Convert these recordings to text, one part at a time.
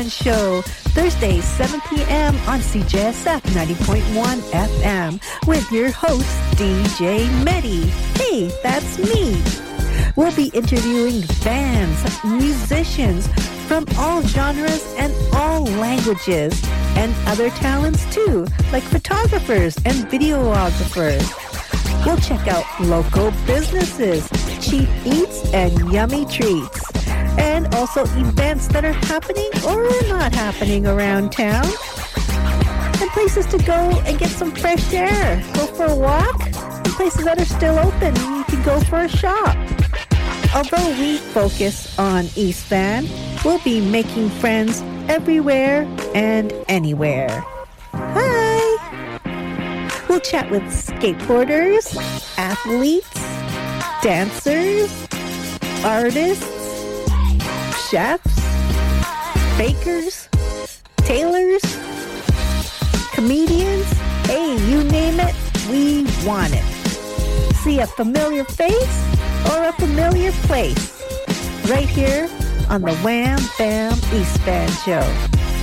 Band Show, Thursdays, 7 p.m. on CJSF 90.1 FM with your host, DJ Medi. Hey, that's me. We'll be interviewing bands, musicians from all genres and all languages, and other talents too, like photographers and videographers. We'll check out local businesses, cheap eats, and yummy treats. And also events that are happening or not happening around town. And places to go and get some fresh air. Go for a walk. And places that are still open. You can go for a shop. Although we focus on East Van, we'll be making friends everywhere and anywhere. Hi! We'll chat with skateboarders, athletes, dancers, artists, chefs, bakers, tailors, comedians. Hey, you name it, we want it. See a familiar face or a familiar place right here on the Wham Bam East Van Show.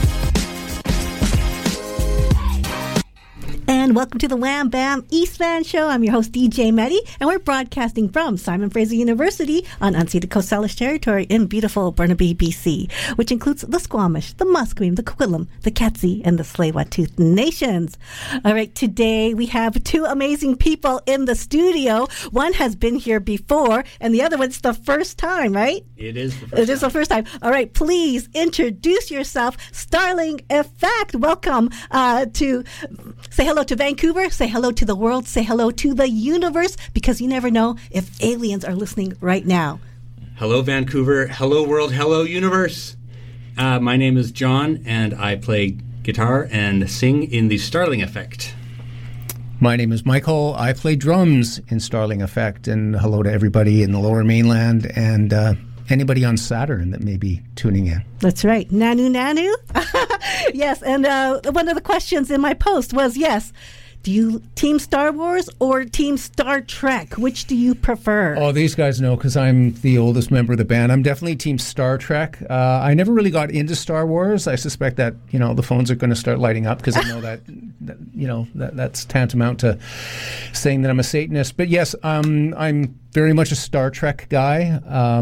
And welcome to the Wham Bam East Van Show. I'm your host, DJ Medi, and we're broadcasting from Simon Fraser University on unceded Coast Salish territory in beautiful Burnaby, BC, which includes the Squamish, the Musqueam, the Coquitlam, the Katzie, and the Tsleil-Waututh nations. All right, today we have two amazing people in the studio. One has been here before, and the other one's the first time, right? It is the first time. It is the first time. All right, please introduce yourself. Starling Effect, welcome to say hello to Vancouver, say hello to the world, say hello to the universe, because you never know if aliens are listening right now. Hello, Vancouver. Hello, world. Hello, universe. My name is John, and I play guitar and sing in the Starling Effect. My name is Michael. I play drums in Starling Effect, and hello to everybody in the Lower Mainland and anybody on Saturn that may be tuning in. That's right. Nanu. Yes, and one of the questions in my post was, yes, do you team Star Wars or team Star Trek? Which do you prefer? Oh, these guys know because I'm the oldest member of the band. I'm definitely team Star Trek. I never really got into Star Wars. I suspect that, the phones are going to start lighting up because I know that's tantamount to saying that I'm a Satanist. But yes, I'm very much a Star Trek guy.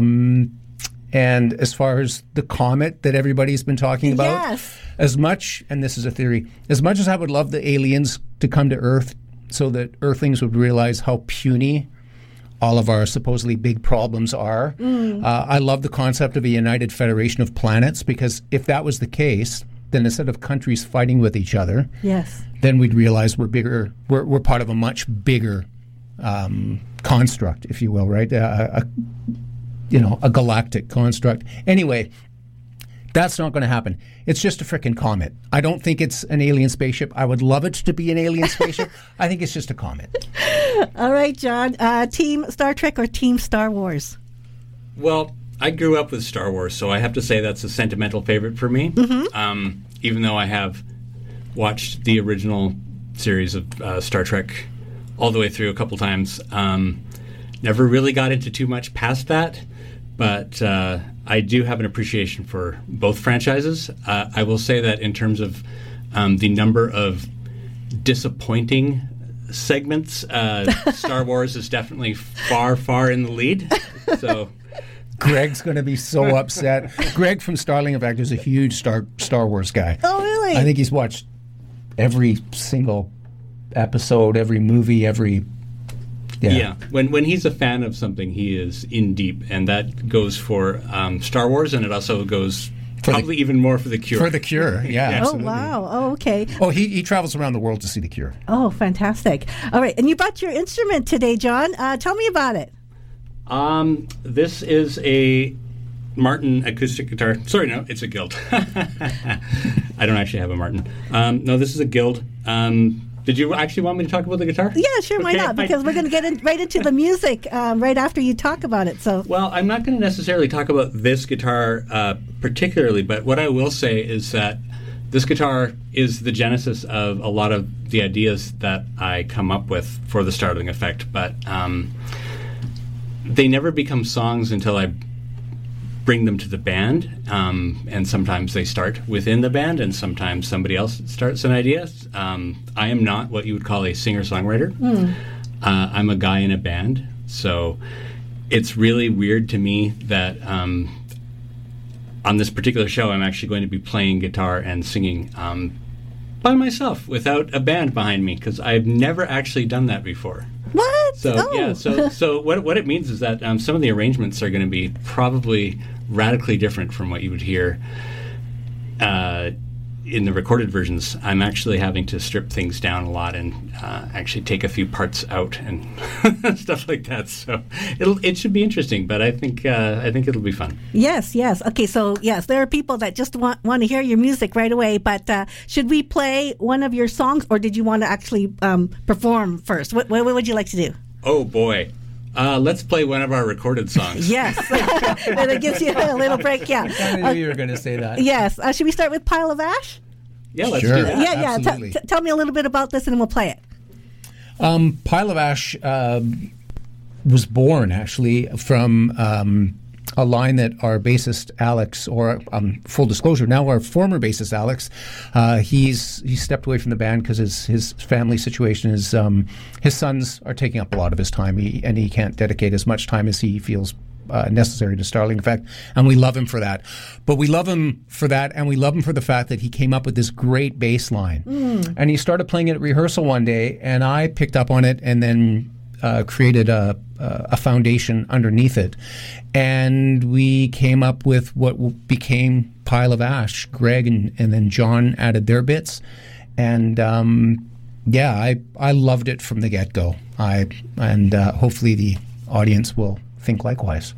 And as far as the comet that everybody's been talking about, yes. As much, and this is a theory, as much as I would love the aliens to come to Earth so that Earthlings would realize how puny all of our supposedly big problems are, I love the concept of a united federation of planets, because if that was the case, then instead of countries fighting with each other, yes, then we'd realize we're bigger, we're part of a much bigger construct, if you will, right? A galactic construct. Anyway, that's not going to happen. It's just a frickin' comet. I don't think it's an alien spaceship. I would love it to be an alien spaceship. I think it's just a comet. All right, John. Team Star Trek or Team Star Wars? Well, I grew up with Star Wars, so I have to say that's a sentimental favorite for me. Mm-hmm. Even though I have watched the original series of Star Trek all the way through a couple times. Never really got into too much past that. But I do have an appreciation for both franchises. I will say that in terms of the number of disappointing segments, Star Wars is definitely far, far in the lead. So Greg's going to be so upset. Greg from Starling Effect is a huge Star Wars guy. Oh, really? I think he's watched every single episode, every movie, every... Yeah. When he's a fan of something, he is in deep, and that goes for Star Wars, and it also goes probably even more for The Cure. For The Cure, yeah, absolutely. Oh, wow. Oh, okay. Oh, he travels around the world to see The Cure. Oh, fantastic. All right, and you brought your instrument today, John. Tell me about it. This is a Martin acoustic guitar. Sorry, no, it's a Guild. I don't actually have a Martin. No, this is a Guild. Did you actually want me to talk about the guitar? Yeah, sure, why not? Because we're going to get right into the music right after you talk about it. So, well, I'm not going to necessarily talk about this guitar particularly, but what I will say is that this guitar is the genesis of a lot of the ideas that I come up with for the Starling Effect, but they never become songs until I bring them to the band, and sometimes they start within the band, and sometimes somebody else starts an idea. I am not what you would call a singer-songwriter. I'm a guy in a band, so it's really weird to me that on this particular show I'm actually going to be playing guitar and singing by myself without a band behind me, because I've never actually done that before. What? So yeah, so what it means is that some of the arrangements are going to be probably radically different from what you would hear in the recorded versions. I'm actually having to strip things down a lot and actually take a few parts out and stuff like that. So it should be interesting, but I think it'll be fun. Yes. Okay, so yes, there are people that just want to hear your music right away. But should we play one of your songs, or did you want to actually perform first? What would you like to do? Oh boy. Let's play one of our recorded songs. Yes. And it gives you a little break, yeah. I kind of knew you were going to say that. Yes. Should we start with Pile of Ash? Yeah, let's Sure. do that. Yeah. Absolutely. Tell me a little bit about this and we'll play it. Pile of Ash was born, actually, from a line that our bassist Alex, or full disclosure, now our former bassist Alex, he stepped away from the band because his family situation is his sons are taking up a lot of his time, and he can't dedicate as much time as he feels necessary to Starling Effect, and we love him for that. But we love him for that, and we love him for the fact that he came up with this great bass line. And he started playing it at rehearsal one day, and I picked up on it and then created a foundation underneath it. And we came up with what became Pile of Ash. Greg and then John added their bits. And I loved it from the get-go. And hopefully the audience will think likewise.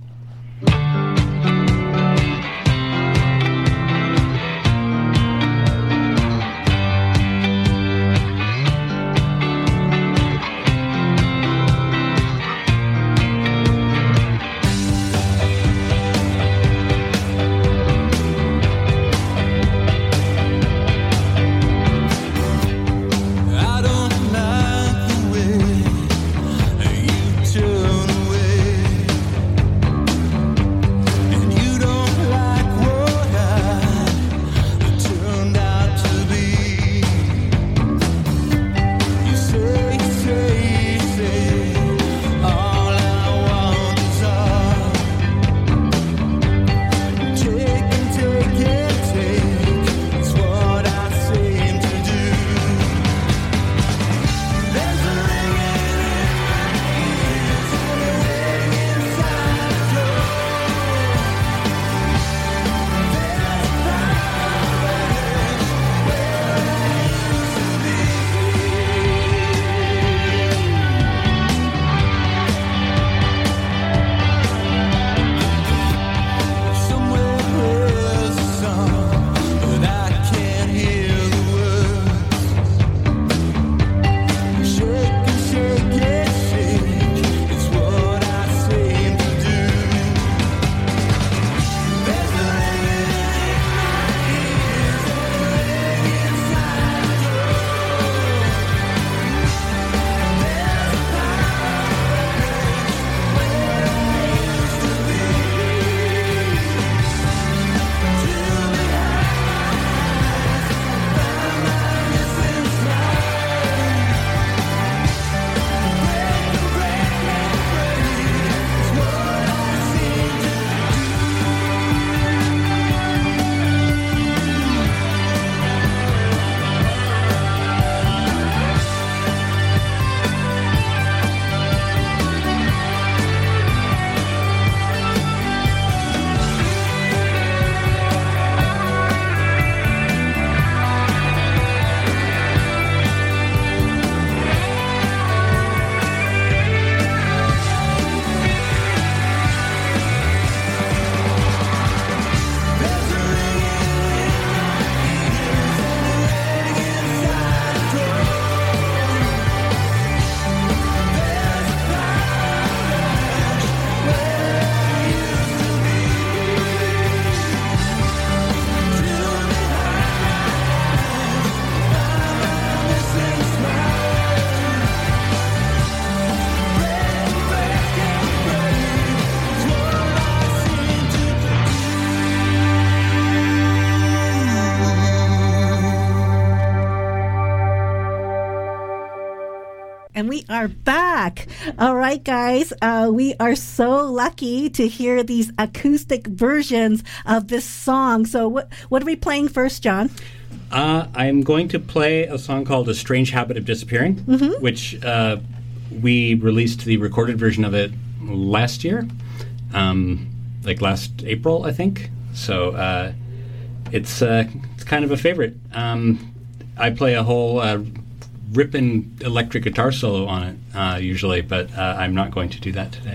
and we are back. All right, guys, we are so lucky to hear these acoustic versions of this song. So what are we playing first, John? I'm going to play a song called A Strange Habit of Disappearing, which we released the recorded version of it last year, like last April, I think. So it's kind of a favorite. I play a whole ripping electric guitar solo on it usually, but I'm not going to do that today.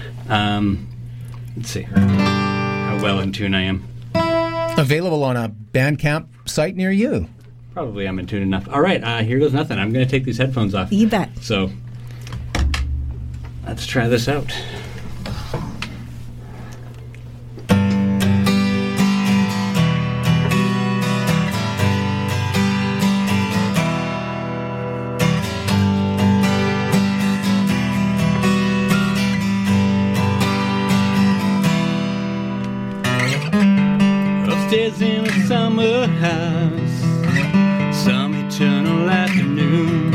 Let's see how well in tune I am. Available on a Bandcamp site near you. Probably I'm in tune enough. All right, here goes nothing. I'm going to take these headphones off. You bet. So let's try this out. Upstairs in a summer house, some eternal afternoon,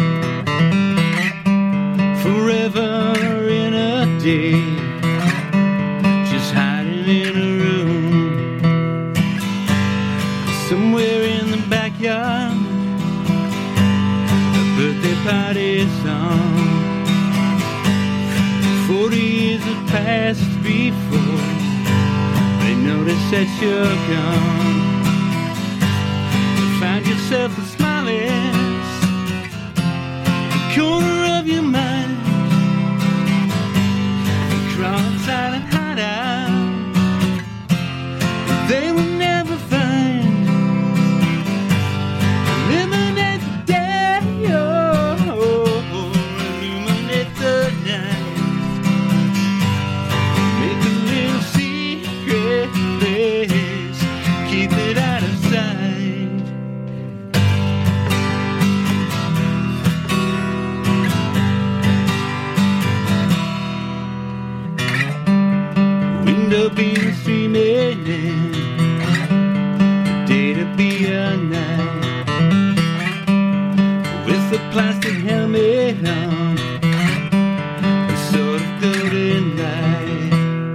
forever in a day, just hiding in a room, somewhere in the backyard, a birthday party's on. 40 years have passed before they notice that you're gone. You find yourself a smileless, the corner of your mind, you crawl inside and hide out. They will never find. Eliminate the day, illuminate the night. Make a little secret place, keep it out of sight. Window being streaming in, the day to be a night, with a plastic helmet on, a sort of golden light.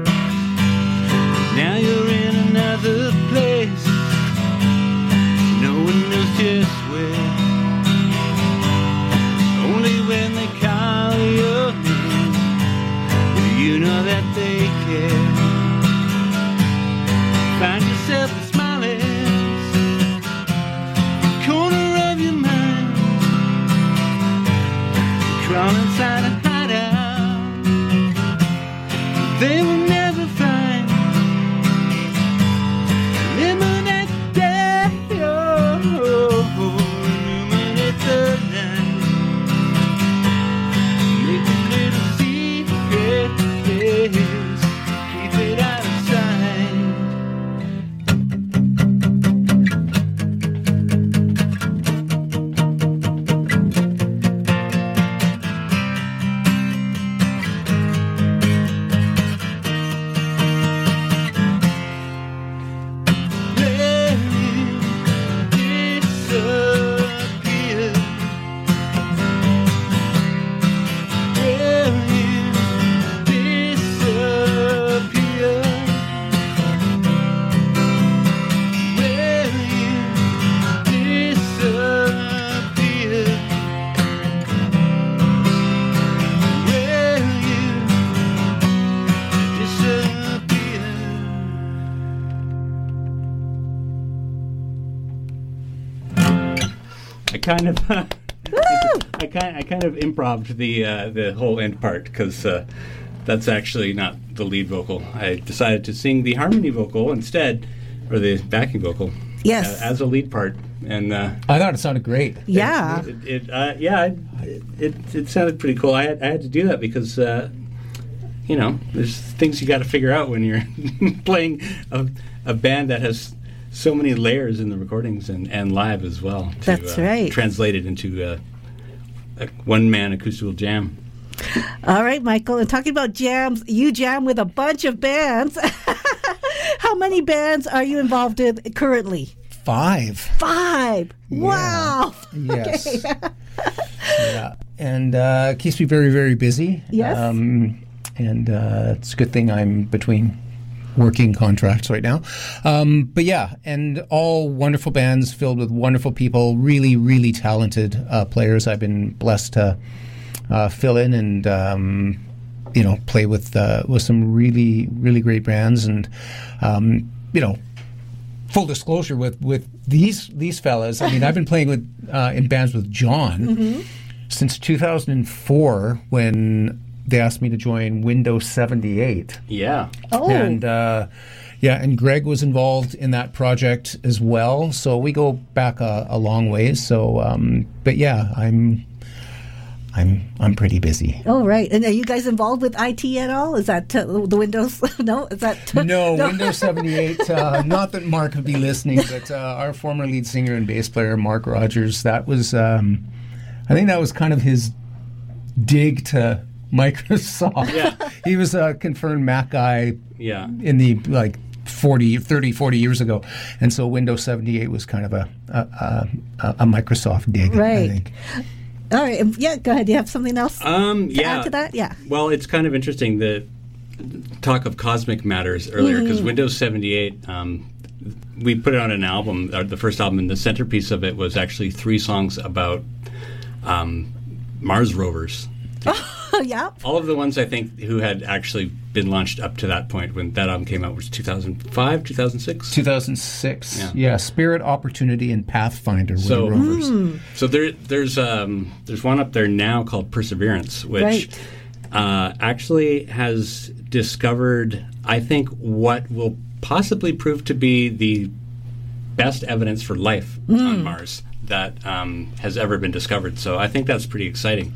Now you're in another place, no one knows just where. Only when they call your name do you know that they care. Find yourself a smileless corner of your mind, crawl inside and hide out. They will never find. Eliminate the day, illuminate the night. Make a little secret place, keep it out of sight. I kind of improv'd the whole end part because that's actually not the lead vocal. I decided to sing the harmony vocal instead, or the backing vocal. Yes. As a lead part, and I thought it sounded great. Yeah. It sounded pretty cool. I had to do that because there's things you got to figure out when you're playing a band that has so many layers in the recordings and live as well. That's right. Translate it into a one-man acoustical jam. All right, Michael. And talking about jams, you jam with a bunch of bands. How many bands are you involved in currently? 5. 5. Yeah. Wow. Yes. Okay. Yeah. and it keeps me very, very busy. Yes. And it's a good thing I'm between working contracts right now. But yeah, and all wonderful bands filled with wonderful people, really, really talented players. I've been blessed to fill in and play with some really, really great bands. And full disclosure with these fellas. I mean, I've been playing with in bands with John since 2004 when they asked me to join Windows 78. Yeah. Oh. And and Greg was involved in that project as well. So we go back a long ways. So, but yeah, I'm pretty busy. Oh, right. And are you guys involved with IT at all? Is that the Windows? No? Is that... No, Windows 78. Not that Mark would be listening, but our former lead singer and bass player, Mark Rogers, that was, I think that was kind of his dig to Microsoft. Yeah. He was a confirmed Mac guy in the 40 years ago. And so Windows 78 was kind of a Microsoft dig, right. I think. All right. Yeah, go ahead. Do you have something else to add to that? Yeah. Well, it's kind of interesting the talk of cosmic matters earlier, because Windows 78, we put it on an album, the first album, and the centerpiece of it was actually 3 songs about Mars rovers. Oh, yeah. All of the ones, I think, who had actually been launched up to that point when that album came out was 2005, 2006? 2006. Yeah, Spirit, Opportunity, and Pathfinder were the rovers. So there's one up there now called Perseverance, which actually has discovered, I think, what will possibly prove to be the best evidence for life on Mars that has ever been discovered. So I think that's pretty exciting.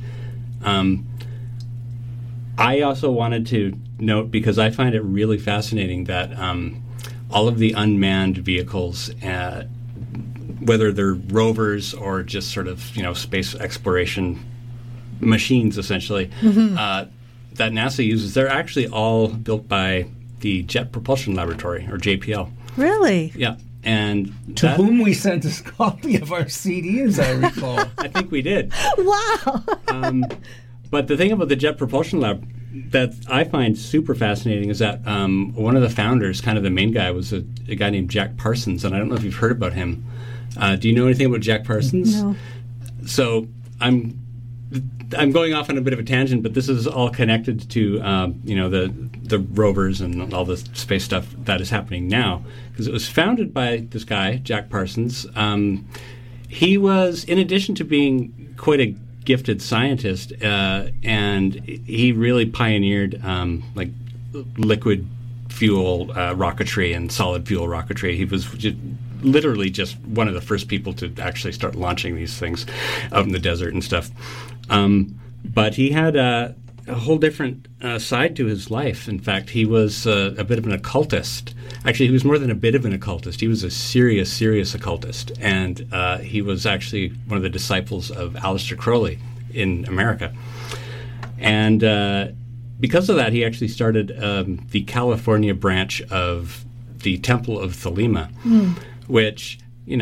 I also wanted to note, because I find it really fascinating, that all of the unmanned vehicles, whether they're rovers or just sort of space exploration machines, essentially, that NASA uses, they're actually all built by the Jet Propulsion Laboratory, or JPL. Really? Yeah. And to whom we sent a copy of our CD, as I recall. I think we did. Wow. But the thing about the Jet Propulsion Lab that I find super fascinating is that one of the founders, kind of the main guy, was a guy named Jack Parsons, and I don't know if you've heard about him. Do you know anything about Jack Parsons? No. So I'm going off on a bit of a tangent, but this is all connected to the rovers and all the space stuff that is happening now, because it was founded by this guy, Jack Parsons. He was, in addition to being quite a gifted scientist, and he really pioneered liquid fuel rocketry and solid fuel rocketry. He was literally just one of the first people to actually start launching these things out in the desert and stuff. But he had a whole different side to his life. In fact, he was a bit of an occultist. Actually, he was more than a bit of an occultist. He was a serious occultist. And he was actually one of the disciples of Aleister Crowley in America. And because of that, he actually started the California branch of the Temple of Thelema, which, you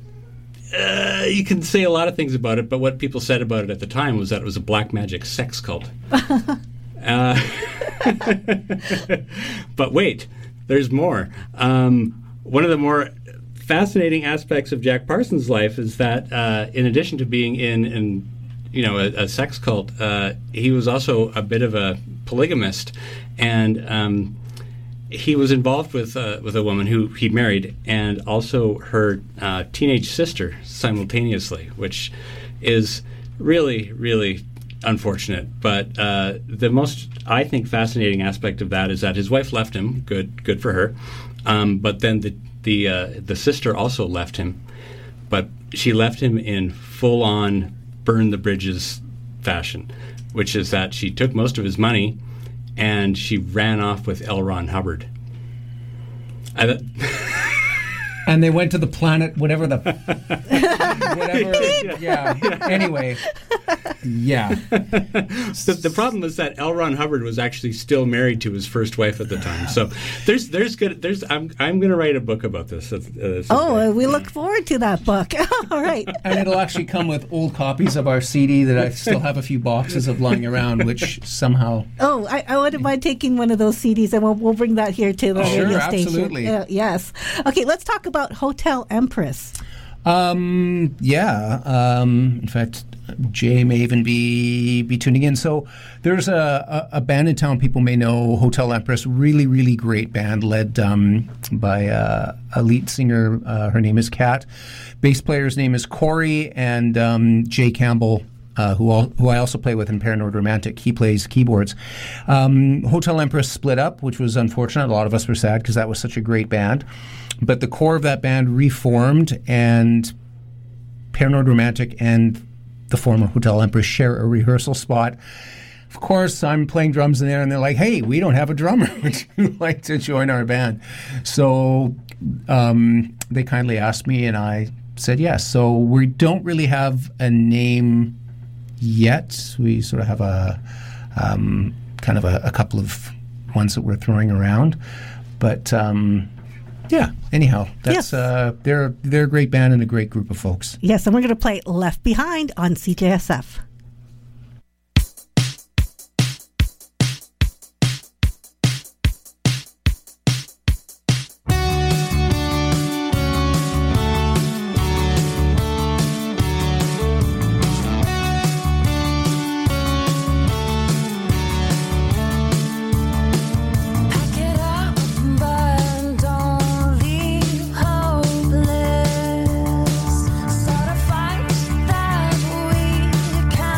can say a lot of things about it, but what people said about it at the time was that it was a black magic sex cult. But wait, there's more. One of the more fascinating aspects of Jack Parsons' life is that in addition to being in a sex cult, he was also a bit of a polygamist, and he was involved with a woman who he married, and also her teenage sister simultaneously, which is really, really unfortunate. But the most, I think, fascinating aspect of that is that his wife left him. Good for her. But then the sister also left him, but she left him in full-on burn the bridges fashion, which is that she took most of his money and she ran off with L. Ron Hubbard. And they went to the planet, whatever. Yeah. Anyway, yeah. The problem is that L. Ron Hubbard was actually still married to his first wife at the time. So I'm going to write a book about this. We look forward to that book. All right. And it'll actually come with old copies of our CD that I still have a few boxes of lying around, which somehow... Oh, I wouldn't mind taking one of those CDs, and we'll bring that here to the radio station. Absolutely. Yes. Okay, let's talk about Hotel Empress. In fact, Jay may even be tuning in. So there's a band in town people may know, Hotel Empress, really, really great band led by a lead singer. Her name is Kat. Bass player's name is Corey, and Jay Campbell, who I also play with in Paranoid Romantic. He plays keyboards. Hotel Empress split up, which was unfortunate. A lot of us were sad because that was such a great band. But the core of that band reformed, and Paranoid Romantic and the former Hotel Empress share a rehearsal spot. Of course, I'm playing drums in there, and they're like, hey, we don't have a drummer. Would you like to join our band? So they kindly asked me, and I said yes. So we don't really have a name yet. We sort of have a kind of a couple of ones that we're throwing around. But... yeah. Anyhow, that's they're a great band and a great group of folks. Yes, and we're going to play Left Behind on CJSF. Fight that we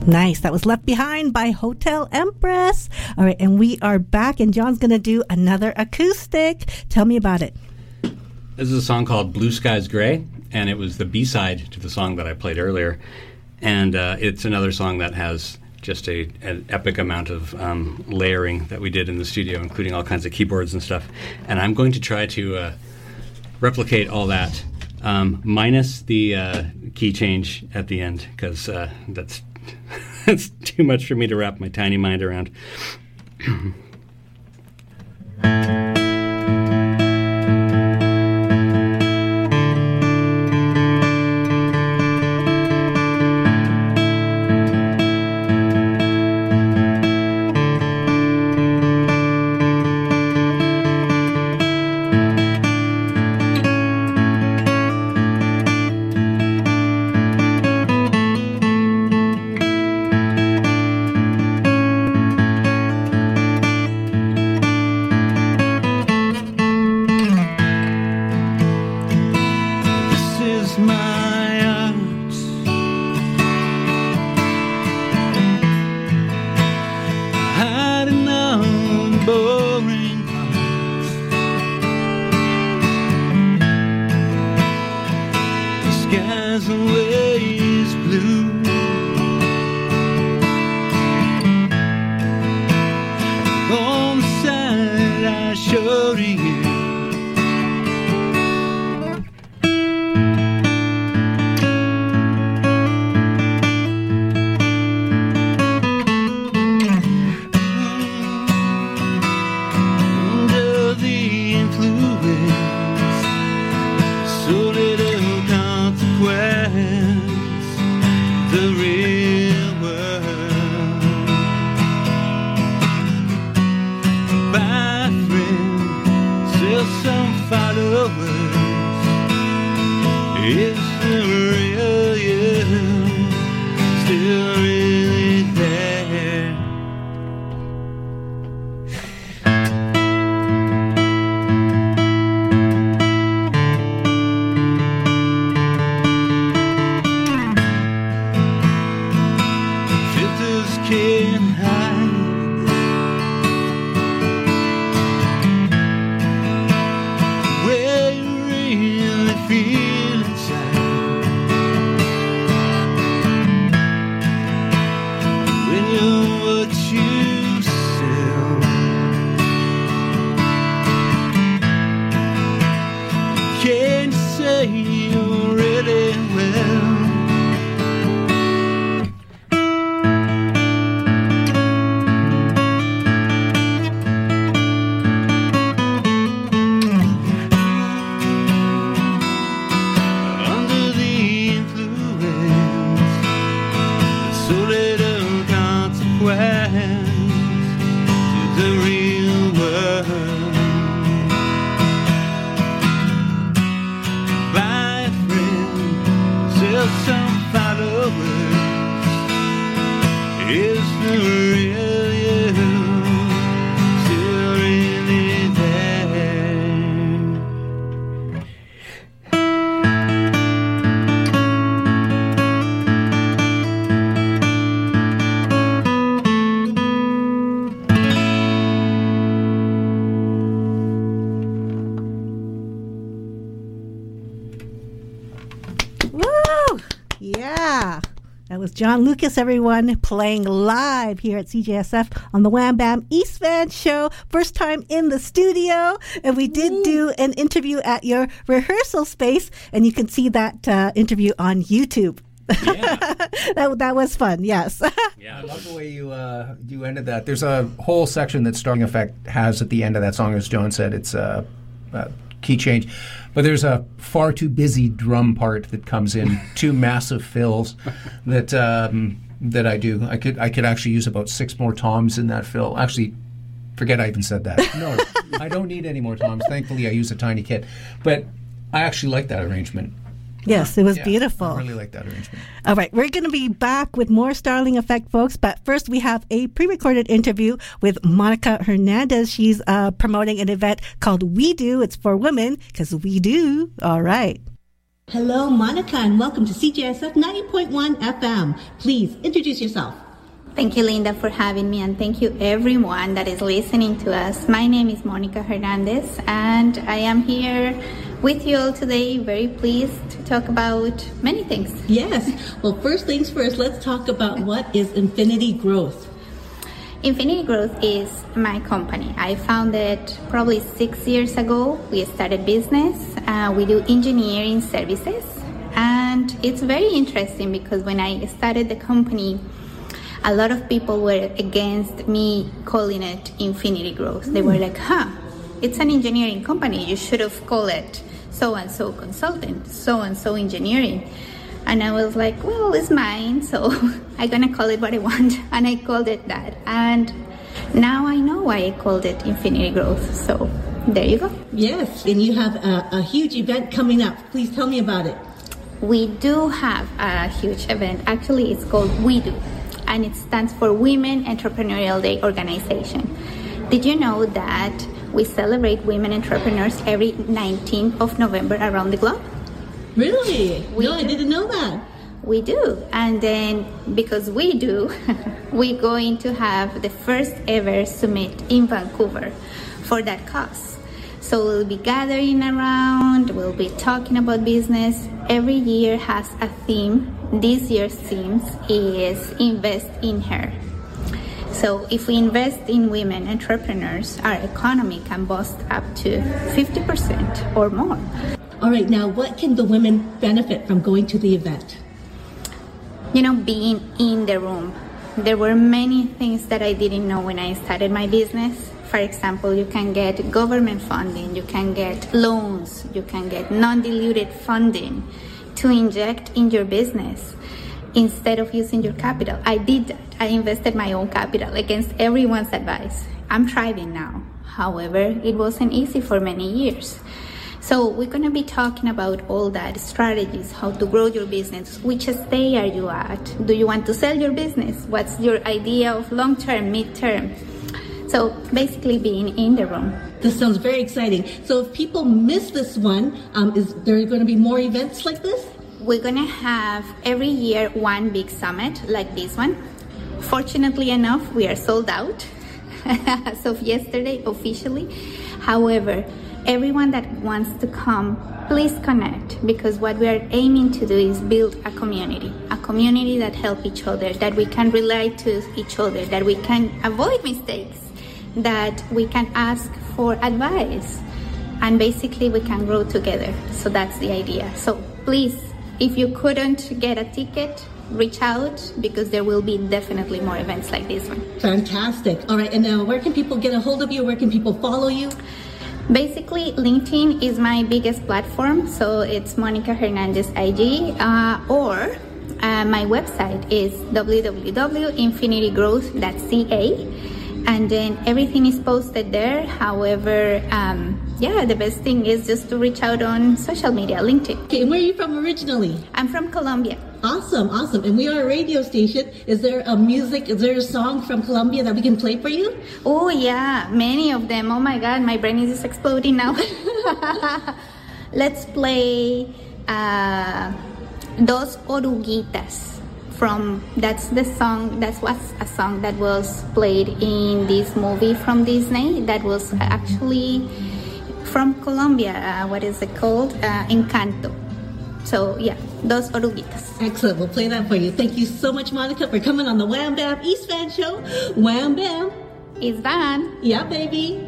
Nice. That was Left Behind by Hotel Empress. All right, and we are back, and John's going to do another acoustic. Tell me about it. This is a song called Blue Skies Gray, and it was the B-side to the song that I played earlier. And it's another song that has just an epic amount of layering that we did in the studio, including all kinds of keyboards and stuff. And I'm going to try to replicate all that, minus the key change at the end, because that's too much for me to wrap my tiny mind around. John Lucas, everyone, playing live here at CJSF on the Wham Bam East Van show. First time in the studio. And we did do an interview at your rehearsal space. And you can see that interview on YouTube. Yeah. that was fun, yes. Yeah, I love the way you ended that. There's a whole section that Starling Effect has at the end of that song, as John said. It's key change. But there's a far too busy drum part that comes in, two massive fills that I do. I could actually use about 6 more toms in that fill. Actually, forget I even said that. No, I don't need any more toms. Thankfully, I use a tiny kit. But I actually like that arrangement. Yes, it was beautiful. I really like that arrangement. All right, we're going to be back with more Starling Effect, folks. But first, we have a pre-recorded interview with Monica Hernandez. She's promoting an event called We Do. It's for women, because we do. All right. Hello, Monica, and welcome to CJSF 90.1 FM. Please introduce yourself. Thank you, Linda, for having me, and thank you everyone that is listening to us. My name is Monica Hernandez, and I am here with you all today, very pleased to talk about many things. Yes. Well, first things first, let's talk about what is Infinity Growth. Infinity Growth is my company. I founded it probably 6 years ago. We started business. We do engineering services. And it's very interesting because when I started the company, a lot of people were against me calling it Infinity Growth. They were like, it's an engineering company. You should have called it so-and-so consultant, so-and-so engineering. And I was like, well, it's mine, so I'm going to call it what I want. And I called it that. And now I know why I called it Infinity Growth. So there you go. Yes, and you have a huge event coming up. Please tell me about it. We do have a huge event. Actually, it's called We Do. And it stands for Women Entrepreneurial Day Organization. Did you know that we celebrate women entrepreneurs every 19th of November around the globe? Really? No, I didn't know that. We do. And then because we do, we're going to have the first ever summit in Vancouver for that cause. So we'll be gathering around, we'll be talking about business. Every year has a theme. This year's theme is Invest in Her. So if we invest in women entrepreneurs, our economy can boost up to 50% or more. All right, now what can the women benefit from going to the event? You know, being in the room. There were many things that I didn't know when I started my business. For example, you can get government funding, you can get loans, you can get non-diluted funding to inject in your business instead of using your capital. I did that. I invested my own capital against everyone's advice. I'm thriving now. However, it wasn't easy for many years. So we're going to be talking about all that, strategies, how to grow your business. Which stage are you at? Do you want to sell your business? What's your idea of long-term, mid-term? So basically being in the room. This sounds very exciting. So if people miss this one, is there going to be more events like this? We're going to have every year one big summit like this one. Fortunately enough, we are sold out as of yesterday officially. However, everyone that wants to come, please connect, because what we are aiming to do is build a community that help each other, that we can rely to each other, that we can avoid mistakes, that we can ask for advice, and basically we can grow together. So that's the idea. So please, if you couldn't get a ticket, reach out, because there will be definitely more events like this one. Fantastic. All right, and now where can people get a hold of you? Where can people follow you? Basically, LinkedIn is my biggest platform, so it's Monica Hernandez IG, or my website is www.infinitygrowth.ca, and then everything is posted there. However, the best thing is just to reach out on social media, LinkedIn. Okay, and where are you from originally? I'm from Colombia. Awesome. And we are a radio station. Is there a song from Colombia that we can play for you? Oh yeah, many of them. Oh my God, my brain is just exploding now. Let's play Dos Oruguitas. That's a song that was played in this movie from Disney that was actually from Colombia. What is it called? Encanto. So yeah, Dos Oruguitas. Excellent. We'll play that for you. Thank you so much, Monica, for coming on the Wham Bam East Van Show. Wham Bam. East Van. Yeah, baby.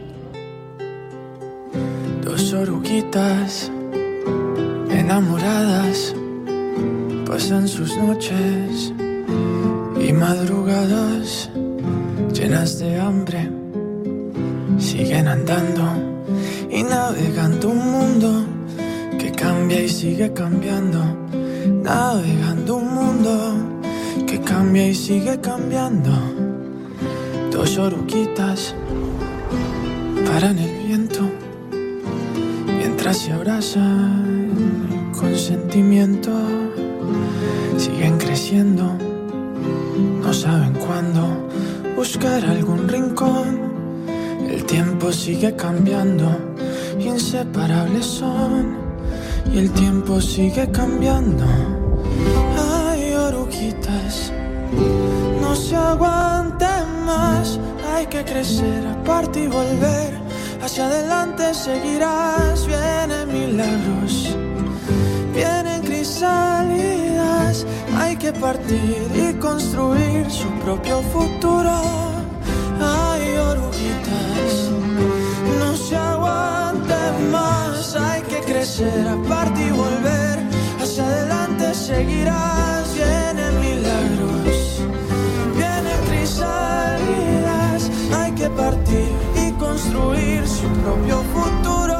Dos oruguitas enamoradas pasan sus noches y madrugadas llenas de hambre. Siguen andando y navegando un mundo que cambia y sigue cambiando. Navegando un mundo que cambia y sigue cambiando. Dos oruguitas paran el viento mientras se abrazan con sentimiento. Siguen creciendo, no saben cuándo buscar algún rincón. El tiempo sigue cambiando, inseparables son y el tiempo sigue cambiando. Ay, oruguitas, no se aguante más. Hay que crecer, aparte y volver. Hacia adelante seguirás. Vienen milagros, vienen crisálidas. Hay que partir y construir su propio futuro. Ay, oruguitas, no se aguante más. Hay que crecer, aparte y volver. Hacia adelante seguirás. Vienen milagros, vienen crisálidas. Hay que partir y construir su propio futuro.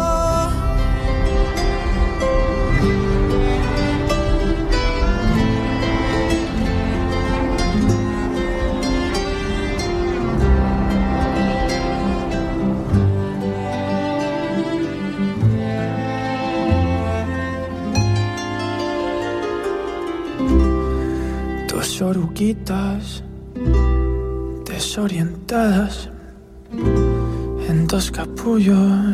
Oruguitas desorientadas en dos capullos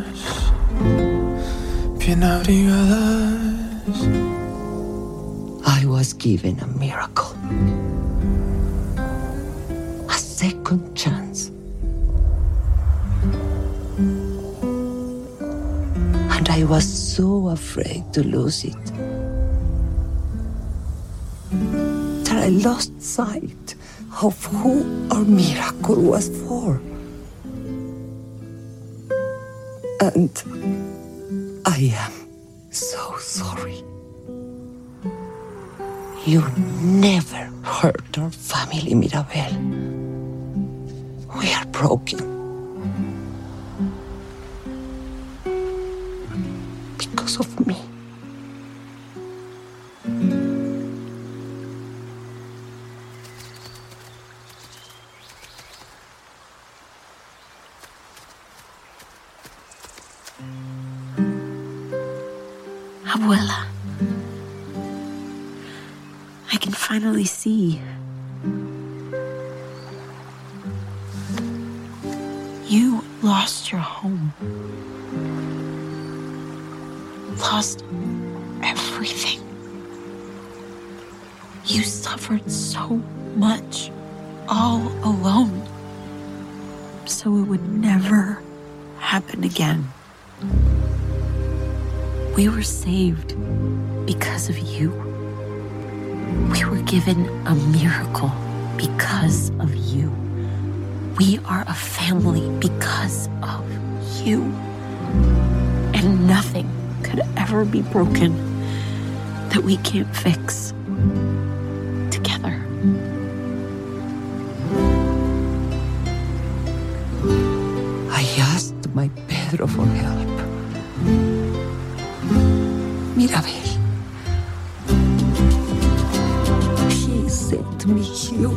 bien abrigadas. I was given a miracle, a second chance, and I was so afraid to lose it. I lost sight of who our miracle was for. And I am so sorry. You never hurt our family, Mirabel. We are broken. Because of me. Abuela, I can finally see. You lost your home. Lost everything. You suffered so much, all alone. So it would never happen again. We were saved because of you. We were given a miracle because of you. We are a family because of you. And nothing could ever be broken that we can't fix together. I asked my Pedro for help. Mirabel. He said to me, you.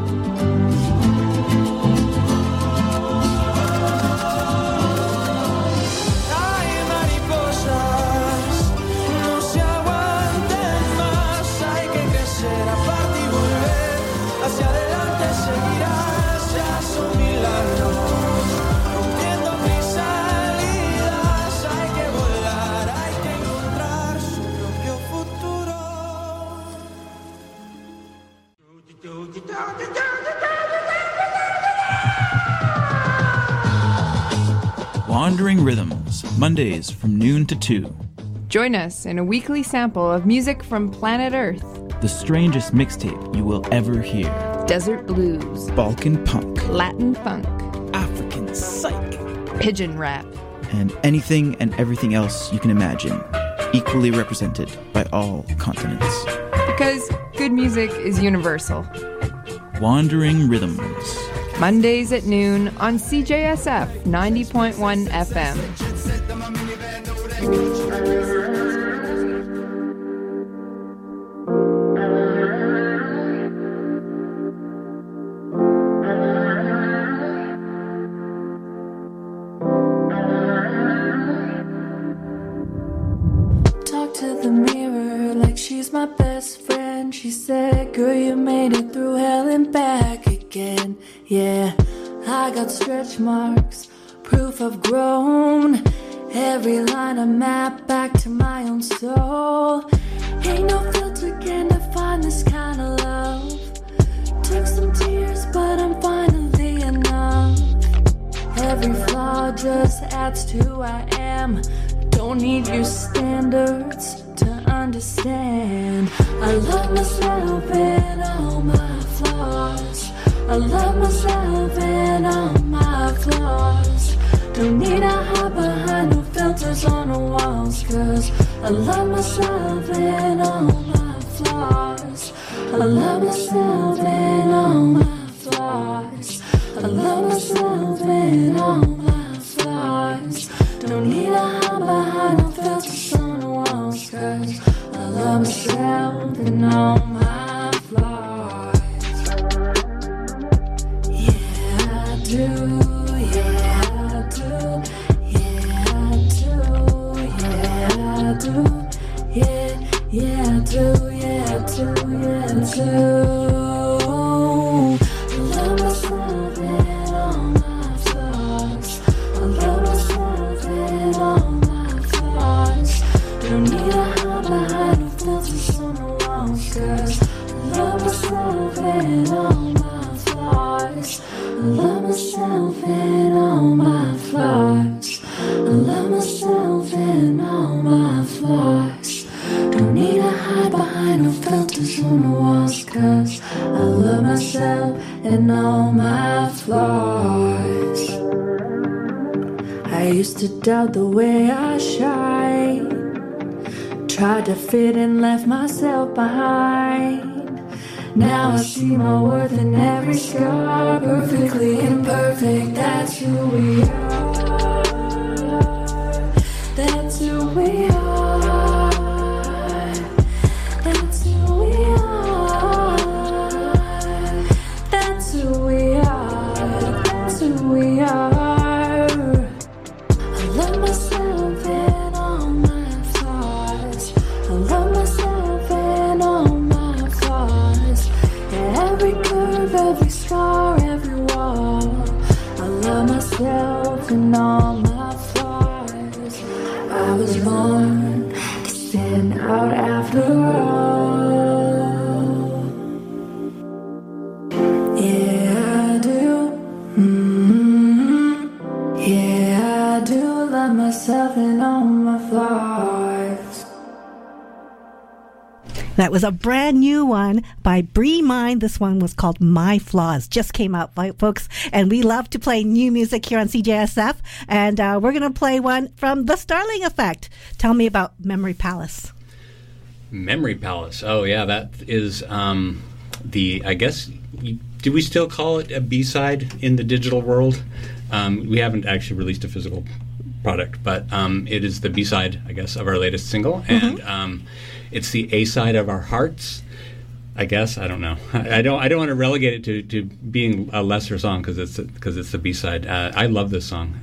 Wandering Rhythms, Mondays from noon to 2. Join us in a weekly sample of music from planet Earth. The strangest mixtape you will ever hear. Desert blues, Balkan punk, Latin funk, African psych, pigeon rap, and anything and everything else you can imagine, equally represented by all continents. Because good music is universal. Wandering Rhythms. Mondays at noon on CJSF 90.1 FM. Talk to the mirror like she's my best friend. She said, girl, you made it through hell and back again. Yeah, I got stretch marks, proof I've grown. Every line I map back to my own soul. Ain't no filter can define this kind of love. Took some tears, but I'm finally enough. Every flaw just adds to who I am. Don't need your standards to understand. I love myself and all my flaws. I love myself and all my flaws. Don't need to hide behind no filters on the walls. Cause I love myself and all my flaws. I love myself and all my flaws. I love myself and all my flaws. Don't need to hide behind no filters on the walls. Cause I love myself and all my flaws. Yeah, I do. Yeah, I do, yeah, I do, yeah, I do. I love myself and all my flaws. I love myself and all my flaws. Don't need to hide behind no filters on the walls. Cause I love myself and all my flaws. I love myself and all my flaws. I love myself and all my flaws. Don't need to hide behind no filters on the walls. Cause I love myself and all my flaws. I used to doubt the way I shine. Tried to fit and left myself behind. Now I see my worth in every scar. Perfectly imperfect, that's who we are. That's who we are. That's who we are. That's who we are. That's who we are. I love myself and all my flaws. I love myself and all my flaws. Yeah, every curve, every scar, every wall. I love myself and all my flaws. I was born to stand out after all. Yeah, I do. Yeah, I do love myself and all my flaws. That was a brand new one by Bree Mine. This one was called My Flaws. Just came out, folks. And we love to play new music here on CJSF. And we're going to play one from The Starling Effect. Tell me about Memory Palace. Memory Palace. Oh, yeah, that is I guess, do we still call it a B-side in the digital world? We haven't actually released a physical product, but it is the B-side, I guess, of our latest single. Mm-hmm. And it's the A-side of our hearts, I guess. I don't know. I don't want to relegate it to being a lesser song because it's the B-side. I love this song.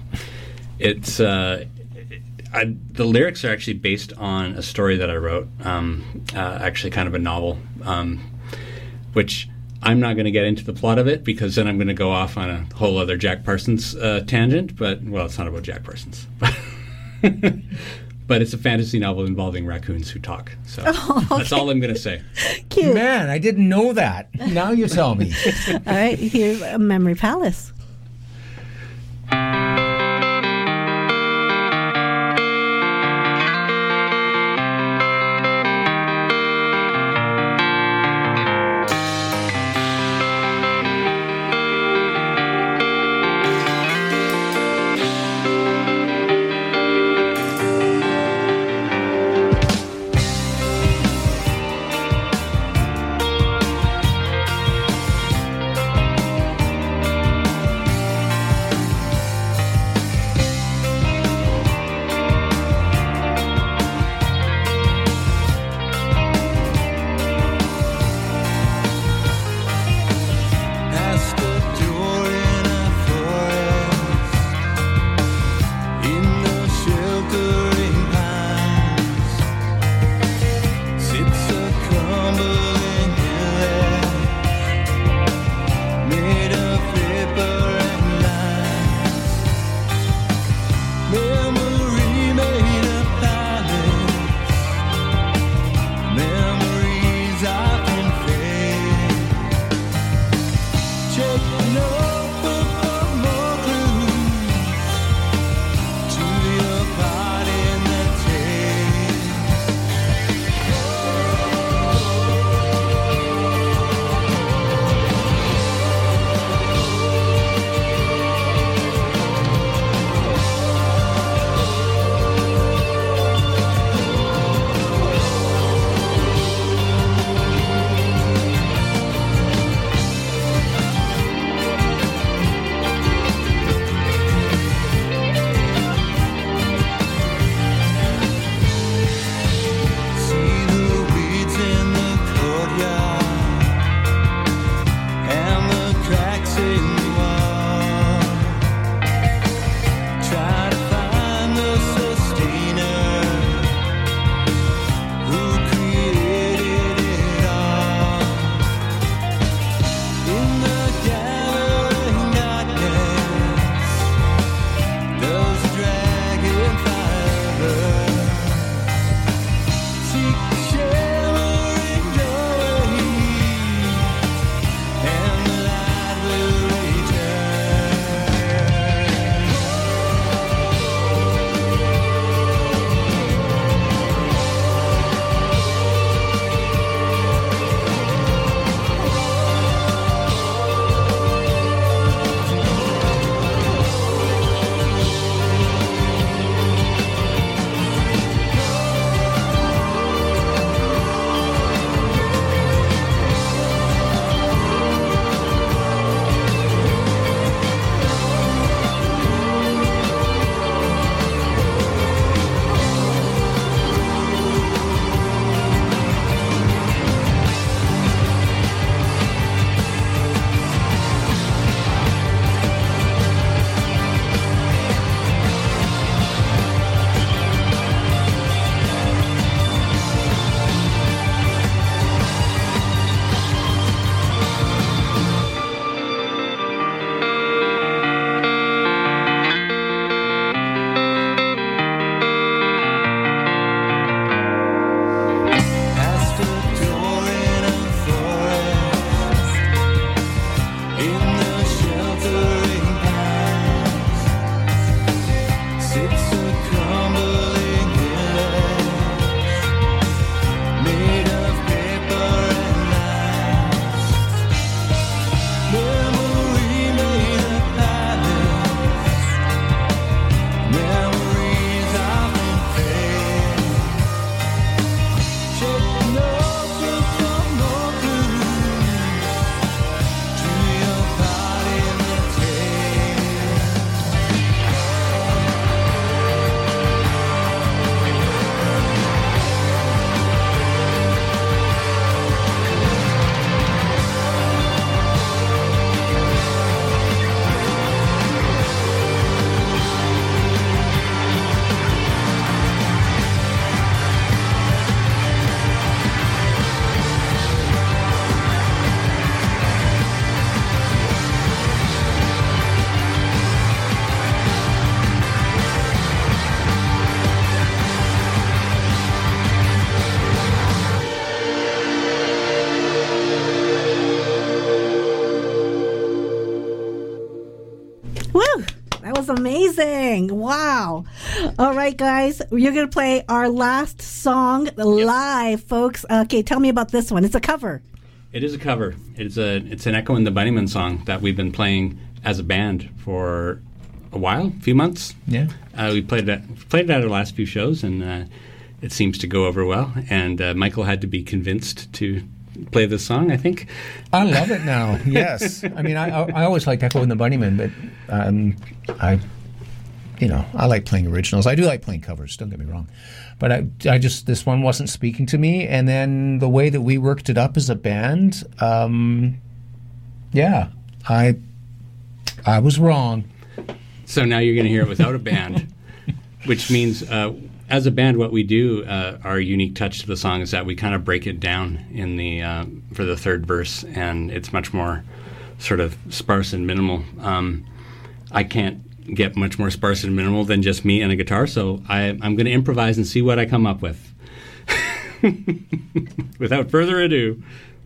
The lyrics are actually based on a story that I wrote, actually kind of a novel, which I'm not going to get into the plot of it because then I'm going to go off on a whole other Jack Parsons tangent. But, well, it's not about Jack Parsons. But it's a fantasy novel involving raccoons who talk. So That's all I'm going to say. Cute. Man, I didn't know that. Now you tell me. All right, here's Memory Palace. amazing. Wow. All right, guys. You're going to play our last song live, folks. Okay, tell me about this one. It's a cover. It is a cover. It's an Echo and the Bunnymen song that we've been playing as a band for a while, a few months. Yeah. We played it at our last few shows, and it seems to go over well. And Michael had to be convinced to play this song, I think. I love it now. Yes. I mean, I always liked Echo and the Bunnymen, but I like playing originals. I do like playing covers, don't get me wrong. But I just, this one wasn't speaking to me. And then the way that we worked it up as a band, I was wrong. So now you're going to hear it without a band, which means as a band, what we do, our unique touch to the song is that we kind of break it down in the for the third verse, and it's much more sort of sparse and minimal. I can't get much more sparse and minimal than just me and a guitar, so I'm going to improvise and see what I come up with. Without further ado.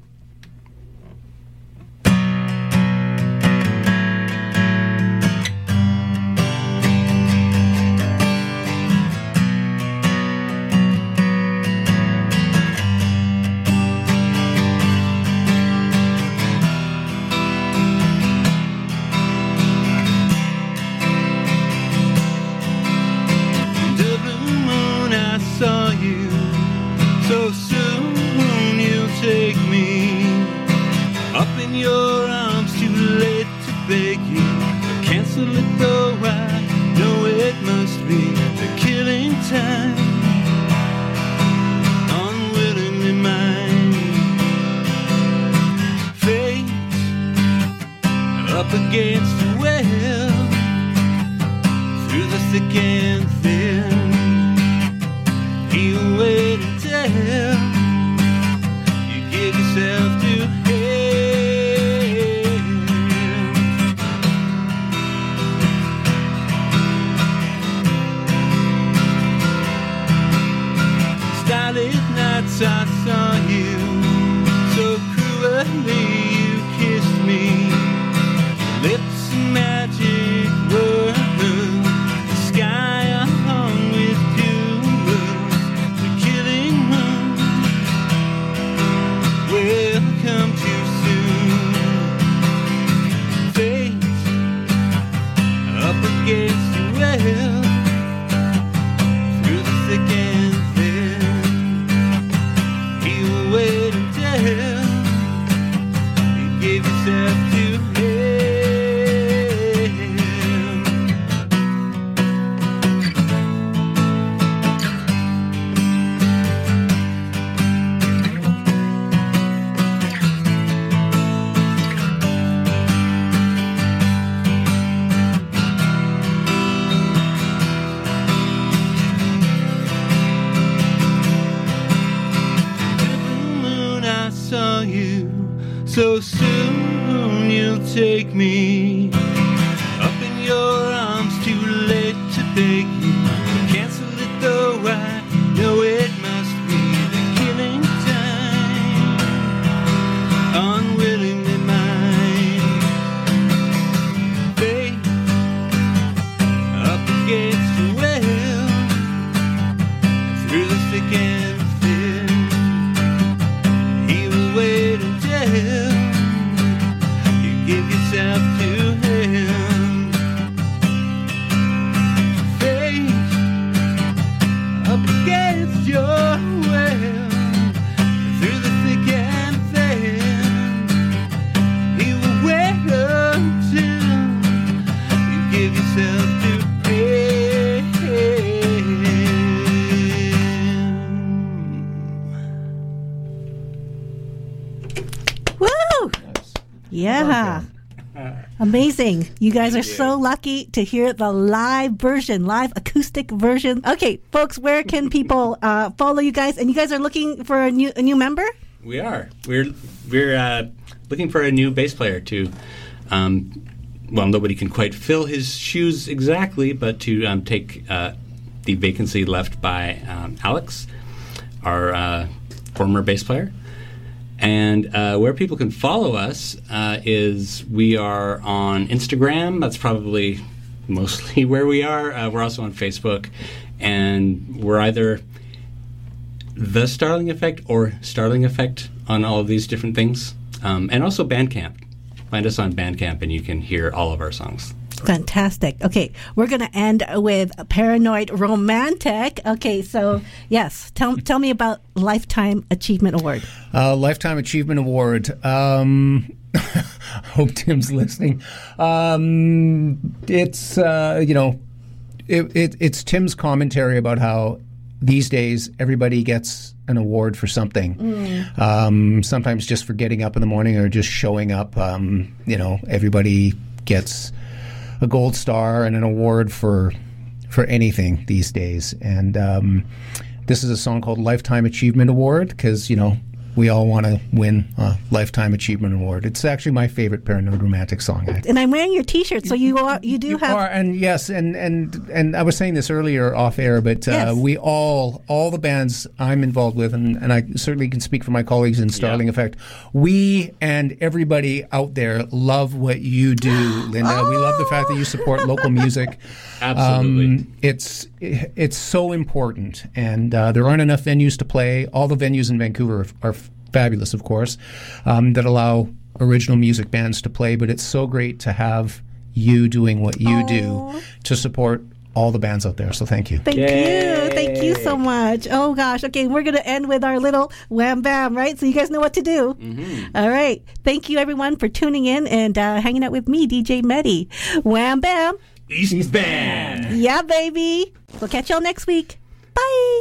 So soon you'll take me up in your arms, too late to beg you. Cancel it though, I know it must be the killing time. Unwillingly mine. Fate up against the well, through the thick and thin. He will wait until give yourself to him. Fate up against your will, through the thick and thin. He will wait until you give yourself to him. Woo! Yeah. Amazing. You guys are so lucky to hear the live acoustic version. Okay, folks, where can people follow you guys? And you guys are looking for a new member? We are. We're looking for a new bass player to, nobody can quite fill his shoes exactly, but to take the vacancy left by Alex, our former bass player. And where people can follow us is we are on Instagram. That's probably mostly where we are. We're also on Facebook, and we're either The Starling Effect or Starling Effect on all of these different things. And also Bandcamp. Find us on Bandcamp, and you can hear all of our songs. Fantastic. Okay, we're going to end with Paranoid Romantic. Okay, so yes, tell me about Lifetime Achievement Award. Lifetime Achievement Award. Hope Tim's listening. It's it's Tim's commentary about how these days everybody gets an award for something. Sometimes just for getting up in the morning or just showing up. Everybody gets a gold star and an award for anything these days. And this is a song called Lifetime Achievement Award because, we all want to win a Lifetime Achievement Award. It's actually my favorite Paranoid Romantic song. And I'm wearing your T-shirt, so you do have. And yes, and I was saying this earlier off air, but yes. We all the bands I'm involved with, and I certainly can speak for my colleagues in Starling Effect. We and everybody out there love what you do, Linda. We love the fact that you support local music. Absolutely, it's so important, and there aren't enough venues to play. All the venues in Vancouver are fabulous, of course, that allow original music bands to play, but it's so great to have you doing what you do to support all the bands out there. So thank you. Thank you so much. Oh gosh. Okay, we're going to end with our little wham bam, right? So you guys know what to do. All right. Thank you everyone for tuning in and hanging out with me, DJ Medi. Wham bam. East Band. Yeah, baby. We'll catch y'all next week. Bye.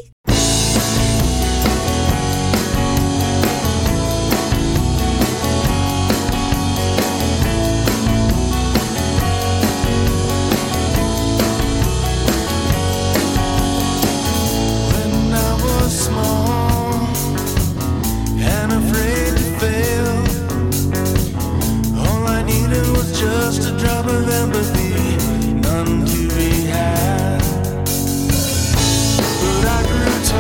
Small and afraid to fail. All I needed was just a drop of empathy, none to be had. But I grew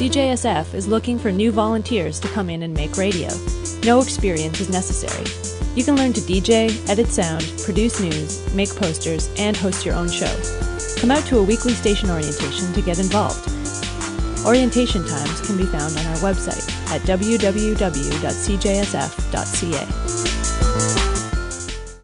CJSF is looking for new volunteers to come in and make radio. No experience is necessary. You can learn to DJ, edit sound, produce news, make posters, and host your own show. Come out to a weekly station orientation to get involved. Orientation times can be found on our website at www.cjsf.ca.